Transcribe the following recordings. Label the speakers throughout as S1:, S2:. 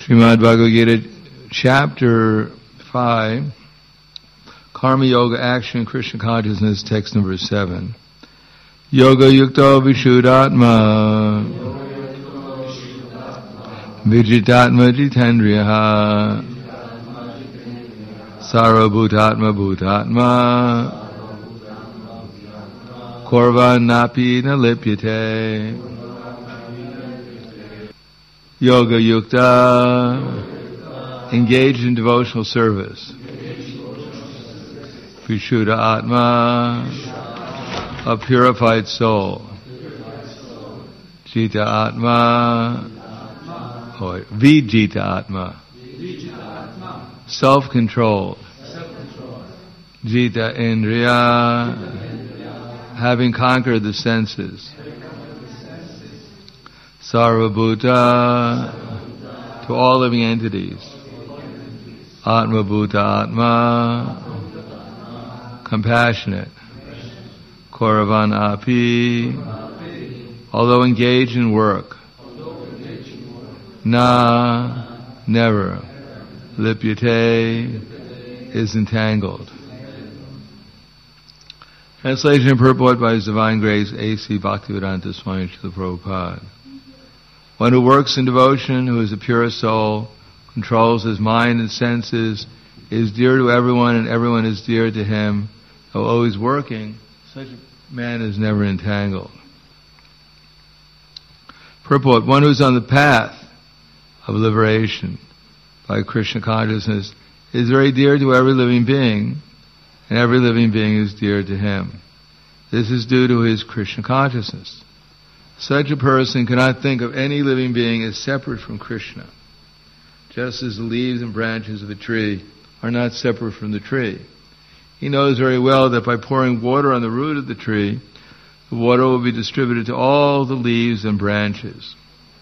S1: Srimad Bhagavad Gita, chapter 5, Karma Yoga Action, Krishna Consciousness, text number 7. Yoga Yukta Vishuddhatma Vijitatma Jitendriyaha Sarvabhutatma Bhutatma Korva Napi Nalipyate. Yoga Yukta, engaged in devotional service. Vishuddha Atma, a purified soul. Jita Atma, Vijita Atma, self-controlled. Jita Indriya, having conquered the senses. Sarvabhuta, to all living entities. Atma Bhuta Atma, compassionate. Koravan Api, although engaged in work. Na, never. Lipyate, is entangled. Translation and purport by His Divine Grace A.C. Bhaktivedanta Swami Srila Prabhupada. One who works in devotion, who is a pure soul, controls his mind and senses, is dear to everyone and everyone is dear to him, though always working, such a man is never entangled. Purport, one who is on the path of liberation by Krishna consciousness is very dear to every living being, and every living being is dear to him. This is due to his Krishna consciousness. Such a person cannot think of any living being as separate from Krishna, just as the leaves and branches of a tree are not separate from the tree. He knows very well that by pouring water on the root of the tree, the water will be distributed to all the leaves and branches.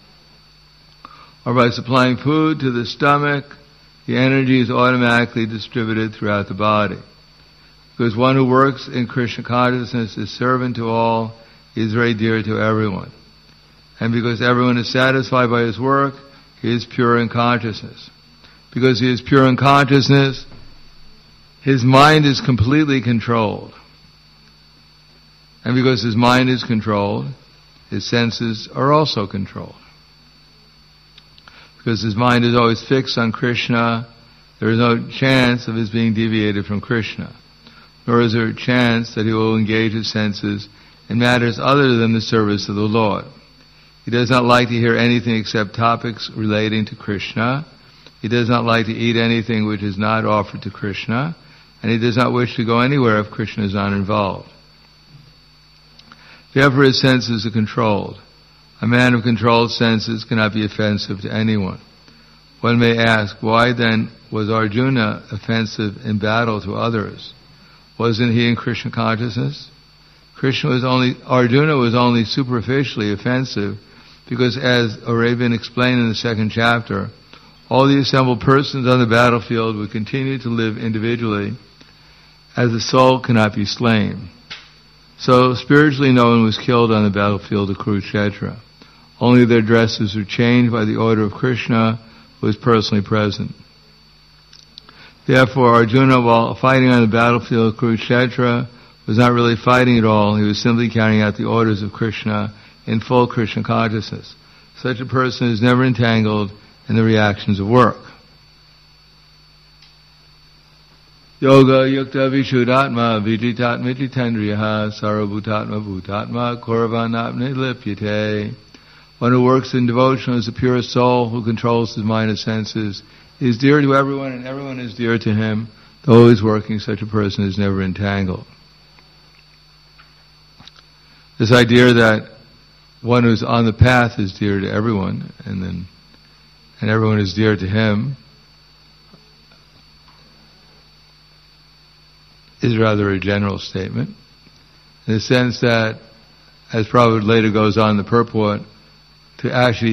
S1: Or by supplying food to the stomach, the energy is automatically distributed throughout the body. Because one who works in Krishna consciousness is servant to all, he is very dear to everyone. And because everyone is satisfied by his work, he is pure in consciousness. Because he is pure in consciousness, his mind is completely controlled. And because his mind is controlled, his senses are also controlled. Because his mind is always fixed on Krishna, there is no chance of his being deviated from Krishna. Nor is there a chance that he will engage his senses in matters other than the service of the Lord. He does not like to hear anything except topics relating to Krishna. He does not like to eat anything which is not offered to Krishna. And he does not wish to go anywhere if Krishna is not involved. Therefore his senses are controlled. A man of controlled senses cannot be offensive to anyone. One may ask, why then was Arjuna offensive in battle to others? Wasn't he in Krishna consciousness? Arjuna was only superficially offensive because, as already been explained in the second chapter, all the assembled persons on the battlefield would continue to live individually as the soul cannot be slain. So spiritually no one was killed on the battlefield of Kurukshetra. Only their dresses were changed by the order of Krishna, who was personally present. Therefore Arjuna, while fighting on the battlefield of Kurukshetra, was not really fighting at all. He was simply carrying out the orders of Krishna in full Krishna consciousness. Such a person is never entangled in the reactions of work. Yoga Yukta Vishuddhatma Vijitatma Jitendriyaha Sarvabhutatma Bhutatma Koravanapne Lipyate. One who works in devotion is a pure soul who controls his mind and senses. He is dear to everyone and everyone is dear to him. Though he is working, such a person is never entangled. This idea that one who's on the path is dear to everyone, and everyone is dear to him, is rather a general statement, in the sense that, as Prabhupada later goes on in the purport, to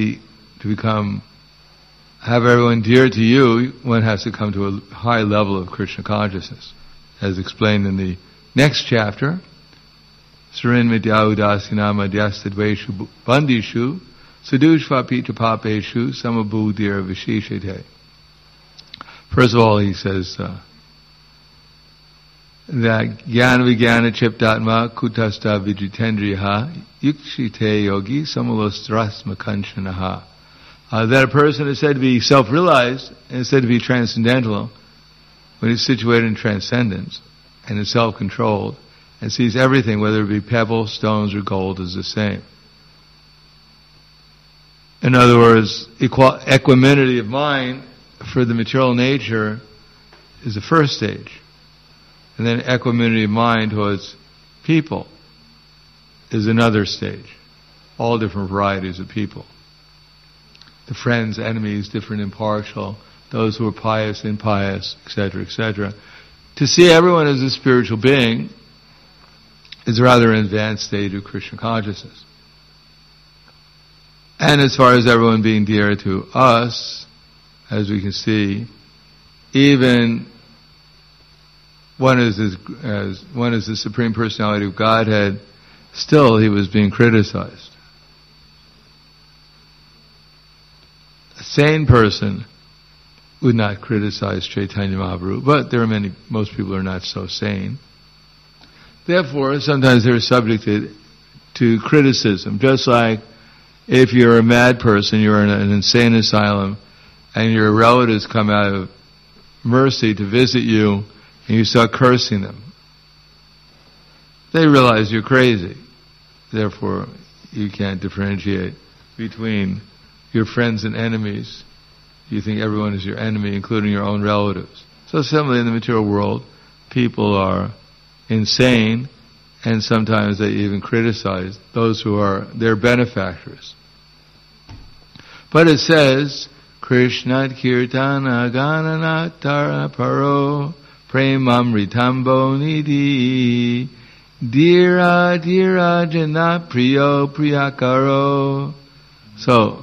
S1: have everyone dear to you, one has to come to a high level of Krishna consciousness, as explained in the next chapter. Sarin Vidya Udasinama Dhyastadveshu Bandishu Sadushva pita papeshu samabhudir vishishite. First of all, he says that jnana vijnana chiptatma kutasta vijitendriyaha yukshite yogi samalostrasma kanchanaha. That a person is said to be self-realized and is said to be transcendental when he's situated in transcendence and is self-controlled and sees everything, whether it be pebbles, stones, or gold, as the same. In other words, equanimity of mind for the material nature is the first stage. And then equanimity of mind towards people is another stage. All different varieties of people. The friends, enemies, different, impartial, those who are pious, impious, etc., etc. To see everyone as a spiritual being is rather an advanced stage of Krishna consciousness. And as far as everyone being dear to us, as we can see, even one is the Supreme Personality of Godhead, still he was being criticized. A sane person would not criticize Chaitanya Mahaprabhu, but most people are not so sane. Therefore, sometimes they're subjected to criticism, just like if you're a mad person, you're in an insane asylum, and your relatives come out of mercy to visit you, and you start cursing them. They realize you're crazy. Therefore, you can't differentiate between your friends and enemies. You think everyone is your enemy, including your own relatives. So similarly in the material world, people are insane, and sometimes they even criticize those who are their benefactors. But it says, Krishna Kirtana Gananatara Paro Premamritambo Nidhi Dira Dira Jana Priyo Priyakaro. So,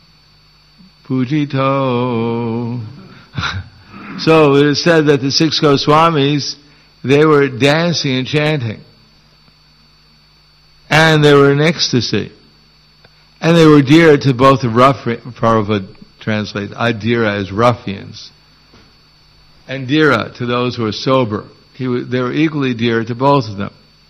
S1: Pujito. So it is said that the 6 Goswamis, they were dancing and chanting. And they were in ecstasy. And they were dear to both the Prabhupada translates Adira as ruffians, and Dira to those who are sober. They were equally dear to both of them.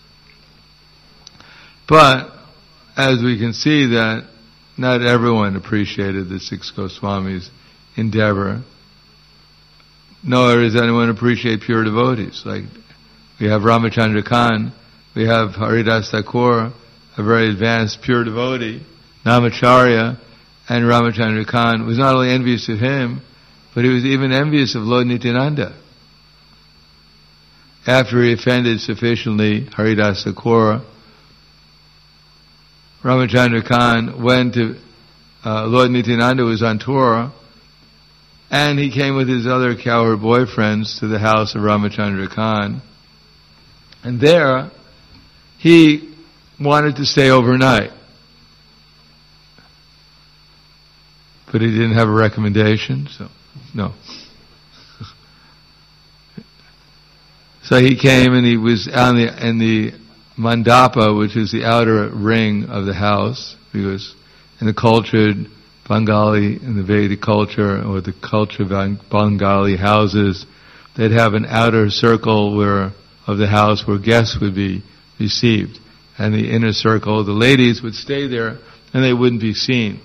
S1: But, as we can see that not everyone appreciated the 6 Goswamis' endeavor, nor does anyone appreciate pure devotees. Like, we have Ramachandra Khan, we have Haridas Thakur, a very advanced pure devotee, Namacharya, and Ramachandra Khan was not only envious of him, but he was even envious of Lord Nityananda. After he offended sufficiently Haridas Thakur, Ramachandra Khan went to, Lord Nityananda was on tour, and he came with his other cowherd boyfriends to the house of Ramachandra Khan. And there, he wanted to stay overnight. But he didn't have a recommendation, so, no. So he came and he was in the mandapa, which is the outer ring of the house, because in the cultured Bengali, in the Vedic culture, or the culture of Bengali houses, they'd have an outer circle of the house where guests would be received. And the inner circle, the ladies would stay there and they wouldn't be seen.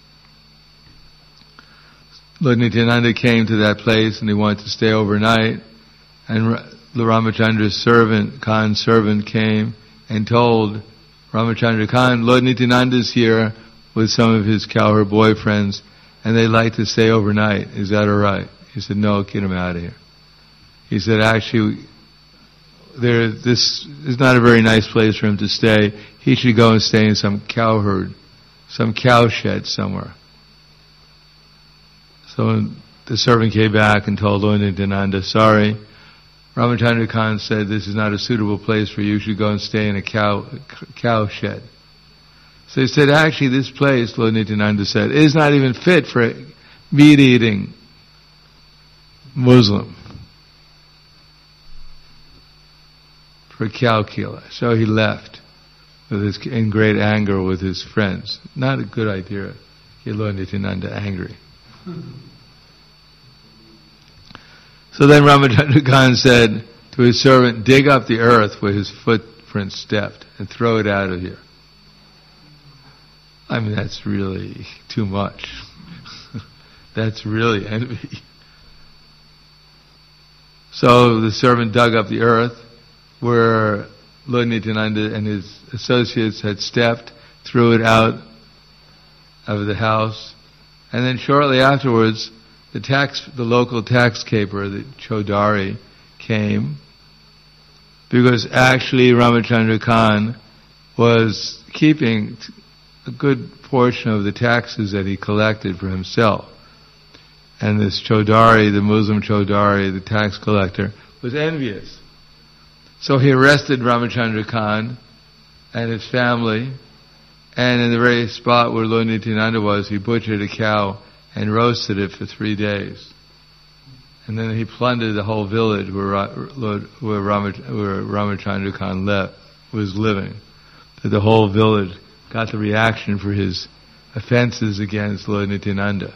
S1: Lord Nityananda came to that place and he wanted to stay overnight, and Ramachandra's servant, Khan's servant, came and told Ramachandra Khan, Lord Nityananda's here with some of his cowherd boyfriends and they'd like to stay overnight. Is that alright? He said, no, get him out of here. He said, actually, this is not a very nice place for him to stay. He should go and stay in some cow shed somewhere. So the servant came back and told Lord Nityananda, sorry, Ramachandra Khan said this is not a suitable place for you. You should go and stay in a cow shed. So he said, actually this place, Lord Nityananda said, is not even fit for a meat-eating Muslim. For a cow killer. So he left. in great anger with his friends. Not a good idea. Get Lord Nityananda angry. So then Ramachandra Khan said to his servant, dig up the earth where his footprint stepped and throw it out of here. I mean, that's really too much. That's really envy. So the servant dug up the earth where Lord Nityananda and his associates had stepped, threw it out of the house, and then shortly afterwards, the local tax caper, the Chaudhary, came, because actually Ramachandra Khan was keeping a good portion of the taxes that he collected for himself. And this Chaudhary, the Muslim Chaudhary, the tax collector, was envious. So he arrested Ramachandra Khan and his family, and in the very spot where Lord Nityananda was, he butchered a cow and roasted it for 3 days. And then he plundered the whole village where Ramachandra Khan was living. That the whole village got the reaction for his offenses against Lord Nityananda.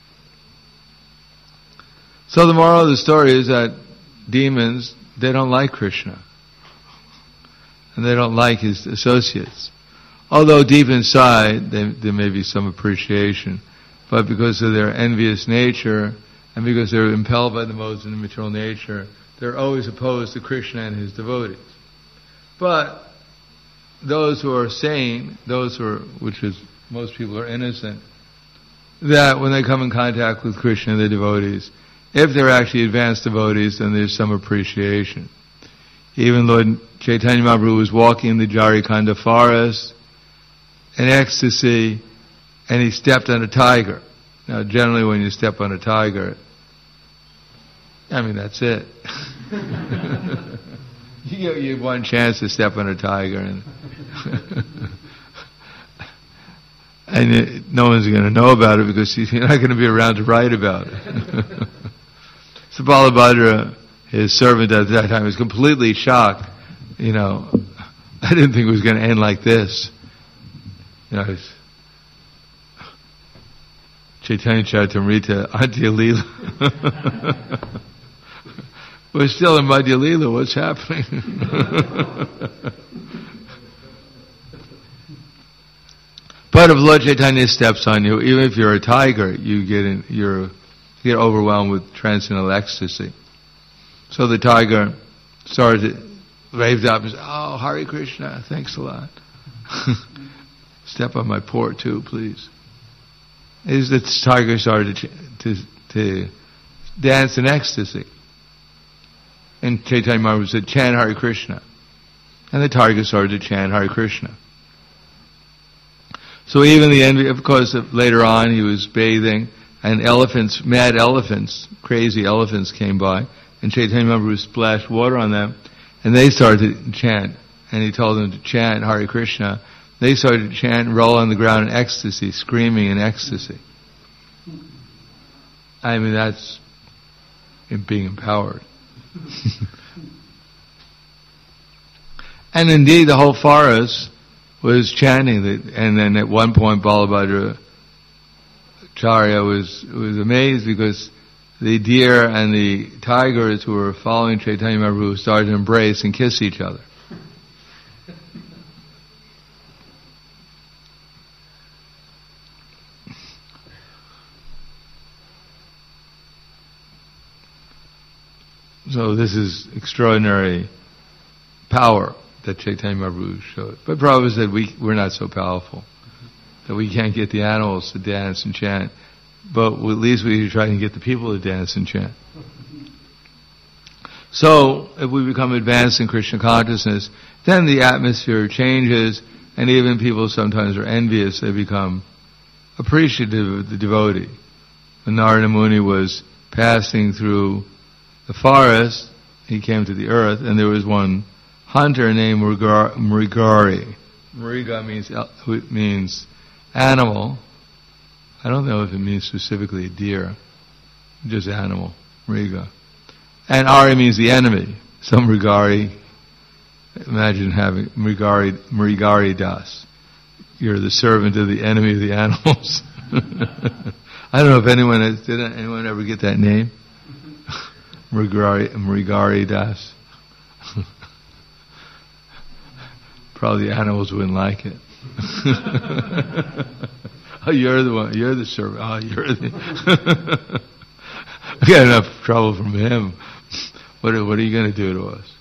S1: So the moral of the story is that demons, they don't like Krishna. And they don't like his associates. Although deep inside, there may be some appreciation. But because of their envious nature, and because they're impelled by the modes of the material nature, they're always opposed to Krishna and his devotees. But those who are sane, which is, most people are innocent, that when they come in contact with Krishna and the devotees, if they're actually advanced devotees, then there's some appreciation. Even Lord Chaitanya Mahaprabhu was walking in the Jharikanda forest in ecstasy, and he stepped on a tiger. Now, generally when you step on a tiger, I mean, that's it. you have one chance to step on a tiger, and no one's going to know about it because you're not going to be around to write about it. So Balabhadra, his servant at that time, was completely shocked. I didn't think it was going to end like this. Chaitanya Charitamrita, Adya Leela. We're still in Madhya Leela, what's happening? But if Lord Chaitanya steps on you, even if you're a tiger, you get overwhelmed with transcendental ecstasy. So the tiger raved up and said, "Oh, Hare Krishna, thanks a lot. Step on my paw too, please." The tiger started to dance in ecstasy. And Chaitanya Mahaprabhu said, "Chant Hare Krishna." And the tiger started to chant Hare Krishna. So even the envy, of course, later on he was bathing, and mad elephants, crazy elephants came by, and Chaitanya Mahaprabhu splashed water on them, and they started to chant. And he told them to chant Hare Krishna. They started to chant and roll on the ground in ecstasy, screaming in ecstasy. I mean, that's being empowered. And indeed, the whole forest was chanting it. And then at one point, Balabhadra Acharya was amazed because the deer and the tigers who were following Chaitanya Mahaprabhu started to embrace and kiss each other. So this is extraordinary power that Chaitanya Mahaprabhu showed. But Prabhupada said we're not so powerful, that we can't get the animals to dance and chant, but at least we try to get the people to dance and chant. So if we become advanced in Krishna consciousness, then the atmosphere changes, and even people sometimes are envious. They become appreciative of the devotee. When Narada Muni was passing through the forest, he came to the earth, and there was one hunter named Mrigari. Mriga means animal. I don't know if it means specifically a deer, just animal, Mriga. And Ari means the enemy. So Mrigari Imagine having Mrigari Das. You're the servant of the enemy of the animals. I don't know if did anyone ever get that name? Mrigari Das. Probably the animals wouldn't like it. Oh, you're the one. You're the servant. Oh, you're the... I got enough trouble from him. What are you going to do to us?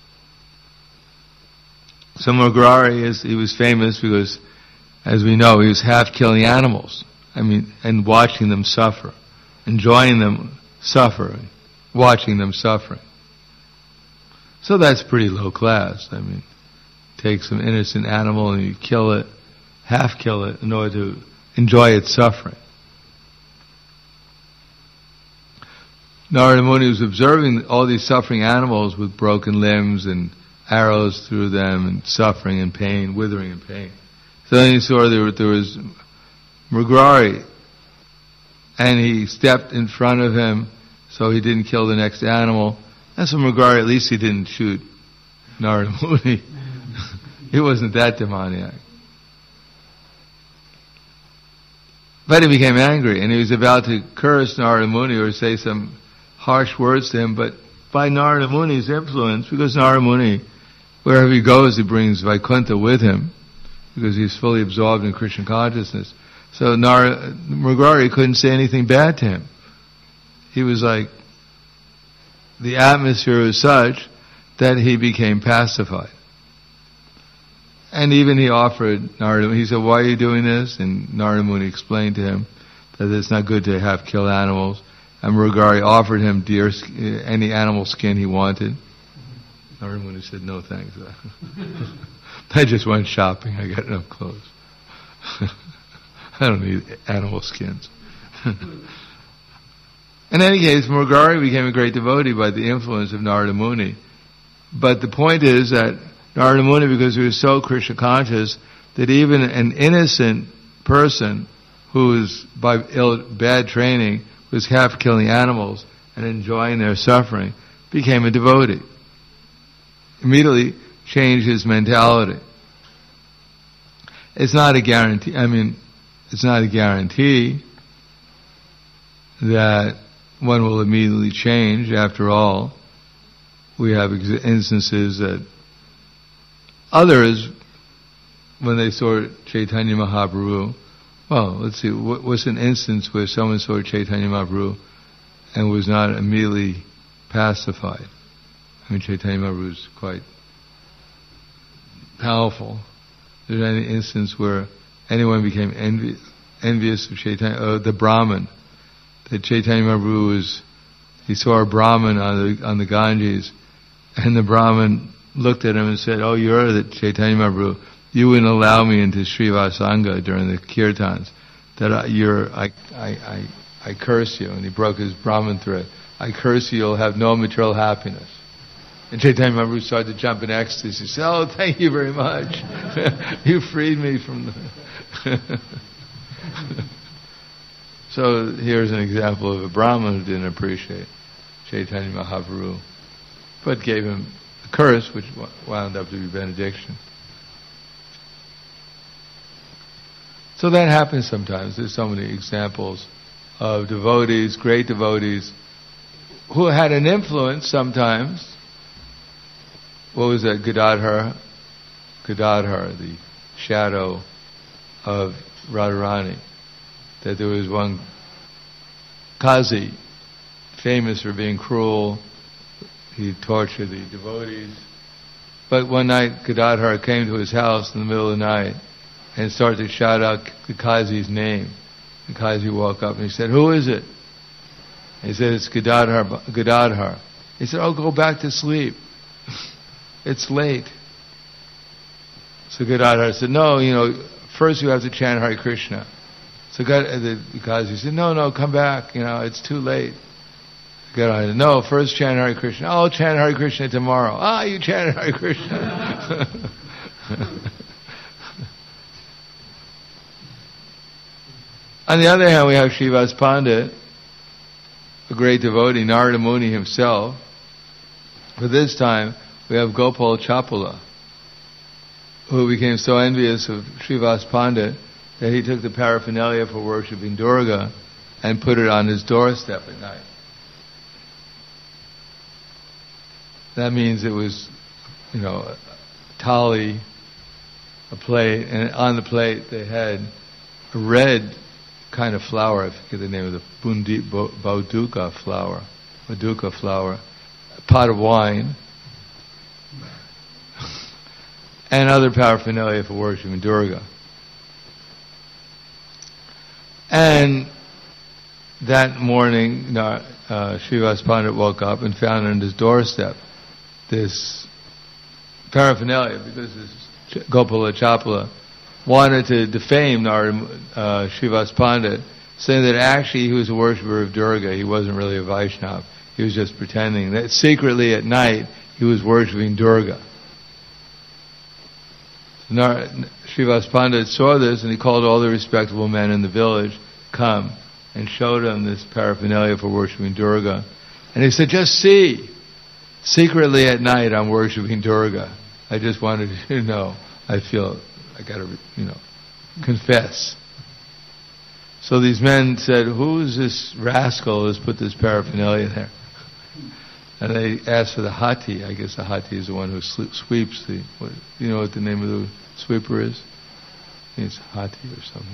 S1: So Mrigari he was famous because, as we know, he was half killing animals. And watching them suffer, enjoying them suffering, watching them suffering. So that's pretty low class. Take some innocent animal and you kill it, half kill it, in order to enjoy its suffering. Narada Muni was observing all these suffering animals with broken limbs and arrows through them and suffering and pain, withering and pain. So then he saw there was Mrigari, and he stepped in front of him so he didn't kill the next animal. And so Mrigari, at least he didn't shoot Narada Muni. He wasn't that demoniac. But he became angry, and he was about to curse Narada Muni or say some harsh words to him, but by Narada Muni's influence, because Narada Muni, wherever he goes, he brings Vaikuntha with him, because he's fully absorbed in Krishna consciousness. So Mrigari couldn't say anything bad to him. He was like, the atmosphere was such that he became pacified. And even he offered Narada Muni, he said, why are you doing this? And Narada Muni explained to him that it's not good to have kill animals. And Mrigari offered him any animal skin he wanted. Narada Muni said, no thanks. I just went shopping, I got enough clothes. I don't need animal skins. In any case, Mrigari became a great devotee by the influence of Narada Muni. But the point is that Narada Muni, because he was so Krishna conscious, that even an innocent person who was by bad training was half killing animals and enjoying their suffering, became a devotee. Immediately changed his mentality. It's not a guarantee. It's not a guarantee that one will immediately change. After all, we have instances that others, when they saw Chaitanya Mahaprabhu, well, let's see, what's an instance where someone saw Chaitanya Mahaprabhu and was not immediately pacified? Chaitanya Mahaprabhu is quite powerful. Is there any instance where anyone became envious of Chaitanya, the Brahmin? That Chaitanya Mahaprabhu he saw a Brahmin on the Ganges, and the Brahmin looked at him and said, "Oh, you're the Chaitanya Mahaprabhu. You wouldn't allow me into Srivasanga during the kirtans. That I curse you." And he broke his Brahmin thread. "I curse you. You'll have no material happiness." And Chaitanya Mahaprabhu started to jump in ecstasy. He said, "Oh, thank you very much. You freed me from the..." So here's an example of a Brahmin who didn't appreciate Chaitanya Mahaprabhu, but gave him a curse which wound up to be benediction. So that happens sometimes. There's so many examples of devotees, great devotees, who had an influence sometimes. What was that? Gadadhar, the shadow of Radharani. That there was one Kazi, famous for being cruel. He tortured the devotees. But one night Gadadhar came to his house in the middle of the night and started to shout out the Kazi's name. The Kazi woke up and he said, "Who is it?" He said, "It's Gadadhar. He said, "Oh, go back to sleep. It's late." So Gadadhar said, "No, first you have to chant Hare Krishna." So the Kazi said, "No, come back. It's too late." Gadadhar said, "No, first chant Hare Krishna." "Oh, I'll chant Hare Krishna tomorrow." You chanted Hare Krishna." On the other hand, we have Srivas Pandit, a great devotee, Narada Muni himself. But this time, we have Gopal Chapula, who became so envious of Srivas Pandit that he took the paraphernalia for worshipping Durga and put it on his doorstep at night. That means it was, a thali, a plate, and on the plate they had a red kind of flower, I forget the name of the Bauduka flower, a pot of wine, and other paraphernalia for worshiping Durga. And that morning, Srivas Pandit woke up and found on his doorstep this paraphernalia, because this Gopala Chapala wanted to defame Srivas Pandit, saying that actually he was a worshipper of Durga, he wasn't really a Vaishnava, he was just pretending that secretly at night he was worshipping Durga. Srivas Pandit saw this and he called all the respectable men in the village, come, and showed them this paraphernalia for worshipping Durga. And he said, just see, secretly at night I'm worshipping Durga. I just wanted you to know, I feel I got to, confess. So these men said, who's this rascal who's put this paraphernalia there? And they asked for the hati. I guess the hati is the one who sweeps you know what the name of the sweeper is? I think it's hati or something.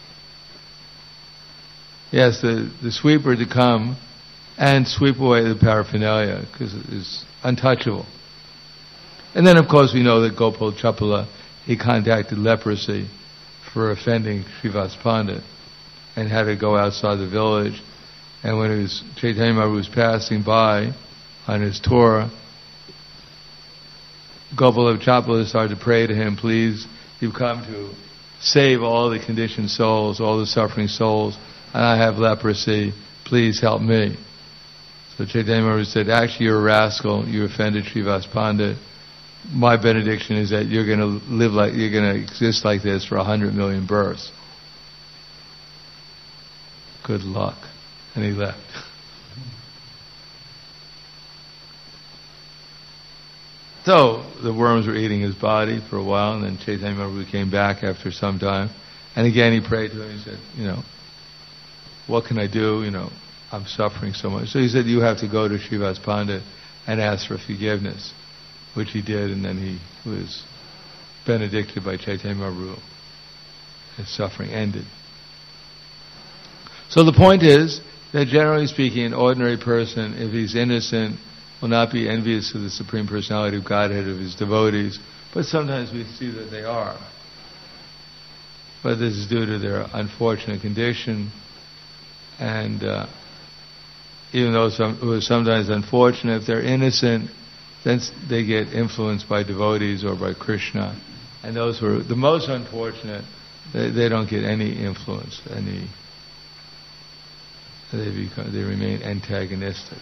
S1: Yes, the sweeper to come and sweep away the paraphernalia, because it is untouchable. And then of course we know that Gopal Chapala, he contacted leprosy for offending Srivas Pandit and had to go outside the village. And when Chaitanya Mahaprabhu was passing by on his tour, Gopal Chapala started to pray to him, please, you've come to save all the conditioned souls, all the suffering souls, and I have leprosy, please help me. So Chaitanya Mahaprabhu said, actually you're a rascal, you offended Srivas Pandit. My benediction is that you're going to exist like this for 100 million births. Good luck. And he left. So the worms were eating his body for a while, and then Chaitanya Mahaprabhu came back after some time. And again he prayed to him, he said, what can I do? I'm suffering so much. So he said, you have to go to Srivas Pandit and ask for forgiveness, which he did, and then he was benedicted by Chaitanya Mahaprabhu. His suffering ended. So the point is that generally speaking, an ordinary person, if he's innocent, will not be envious of the Supreme Personality of Godhead of his devotees, but sometimes we see that they are. But this is due to their unfortunate condition, and even though it was sometimes unfortunate, if they're innocent, then they get influenced by devotees or by Krishna. And those who are the most unfortunate, they don't get any influence, they remain antagonistic.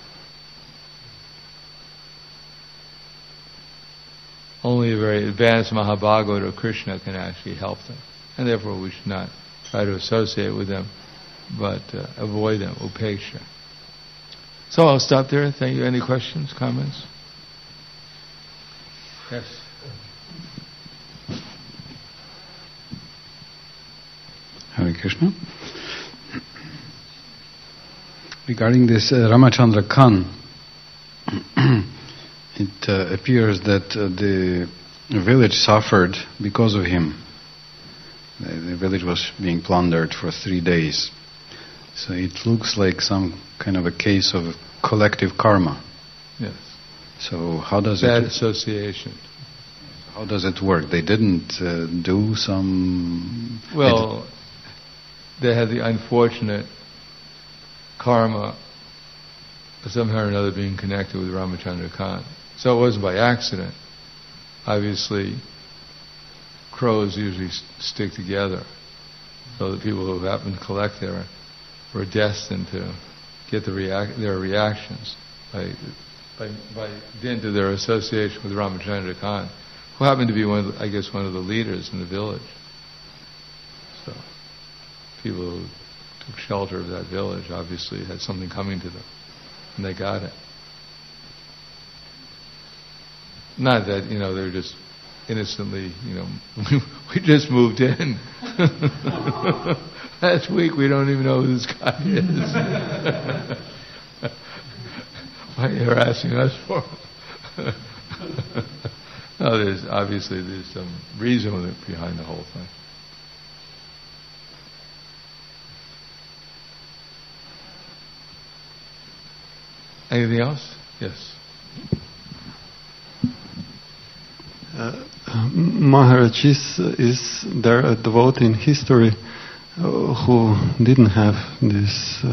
S1: Only a very advanced Mahabhagavad of Krishna can actually help them. And therefore we should not try to associate with them, but avoid them, upeksha. So I'll stop there. Thank you. Any questions, comments? Yes.
S2: Hare Krishna. Regarding this Ramachandra Khan, it appears that the village suffered because of him. The village was being plundered for 3 days. So it looks like some kind of a case of collective karma.
S1: Yes.
S2: So how does
S1: bad association.
S2: How does it work? They didn't do some...
S1: Well, they had the unfortunate karma of somehow or another being connected with Ramachandra Khan. So it wasn't by accident. Obviously, crows usually stick together. So the people who happen to collect there were destined to get their reactions by dint of their association with Ramachandra Khan, who happened to be one of the leaders in the village. So people who took shelter of that village obviously had something coming to them, and they got it. Not that they're just innocently, we just moved in. Last week we don't even know who this guy is. Why are you harassing us for? No, there's some reason behind the whole thing. Anything else? Yes.
S3: Maharaj, is there a devotee in history who didn't have this,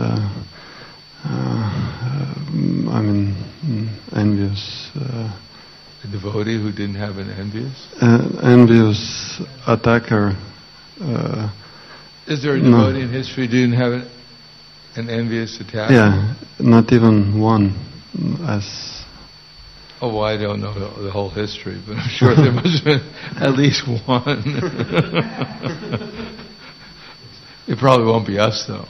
S3: envious...
S1: a devotee who didn't have an envious?
S3: Envious attacker.
S1: Is there a devotee in history who didn't have an envious attacker?
S3: Yeah, not even one.
S1: Oh, I don't know the whole history, but I'm sure there must have been at least one. It probably won't be us, though.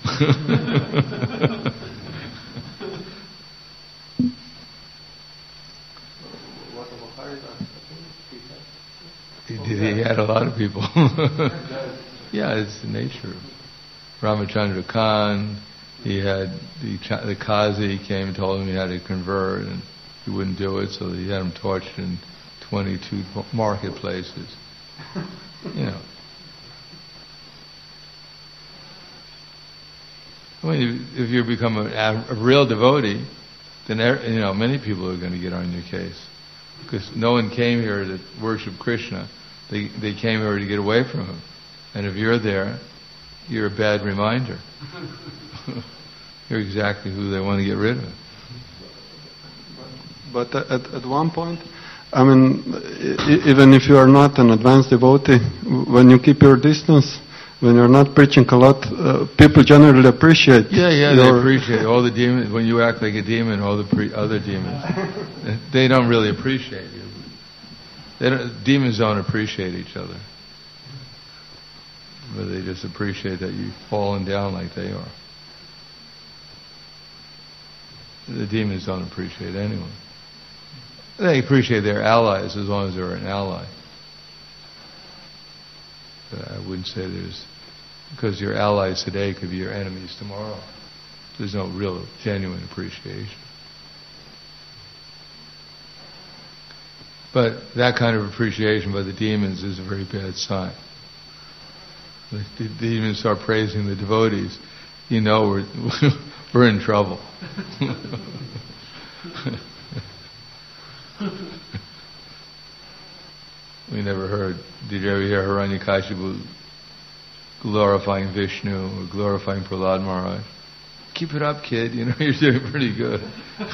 S1: He had a lot of people. Yeah, it's the nature. Ramachandra Khan, he had the Qazi came and told him he had to convert, and he wouldn't do it, so he had him tortured in 22 marketplaces. If you become a real devotee, then many people are going to get on your case, because no one came here to worship Krishna. They came here to get away from him, and if you're there, you're a bad reminder. You're exactly who they want to get rid of.
S3: But at one point, even if you are not an advanced devotee, when you keep your distance, when you're not preaching a lot, people generally appreciate.
S1: Yeah, they appreciate all the demons. When you act like a demon, all the other demons, they don't really appreciate you. Demons don't appreciate each other, but they just appreciate that you've fallen down like they are. The demons don't appreciate anyone. They appreciate their allies as long as they're an ally. But I wouldn't say because your allies today could be your enemies tomorrow. There's no real, genuine appreciation. But that kind of appreciation by the demons is a very bad sign. If the demons start praising the devotees, we're in trouble. We never heard. Did you ever hear Hiranyakashipu glorifying Vishnu or glorifying Prahlad Maharaj? Keep it up, kid. You're doing pretty good.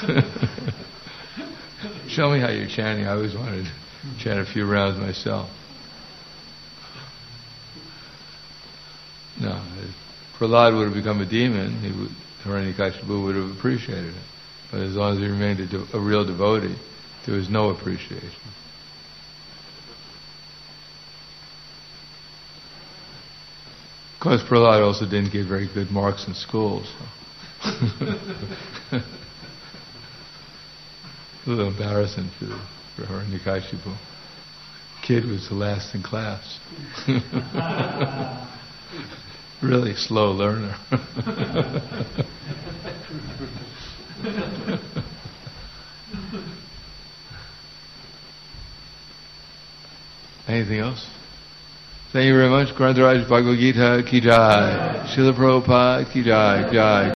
S1: Show me how you're chanting. I always wanted to chant a few rounds myself. No, if Prahlad would have become a demon, Hiranyakashipu would have appreciated it. But as long as he remained a real devotee, there was no appreciation. Of course, Prahlad also didn't get very good marks in school, so. A little embarrassing for Hiranyakashipu. Kid was the last in class. Really slow learner. Anything else? Thank you very much. Grantharaj Bhagavad Gita ki jai. Srila Prabhupada ki jai.